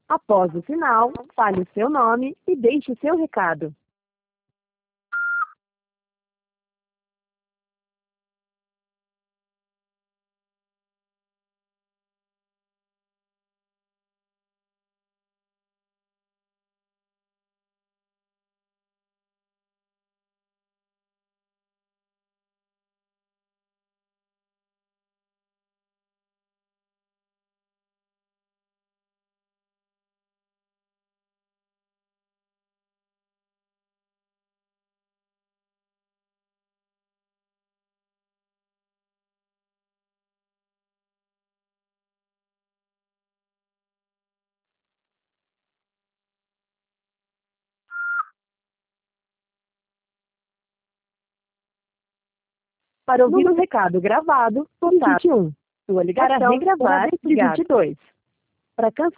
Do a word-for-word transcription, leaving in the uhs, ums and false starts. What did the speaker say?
Após o sinal, fale o seu nome e deixe seu recado. Para ouvir o recado gravado, digite um. Sua ligação, para regravar, digite dois. Para cancelar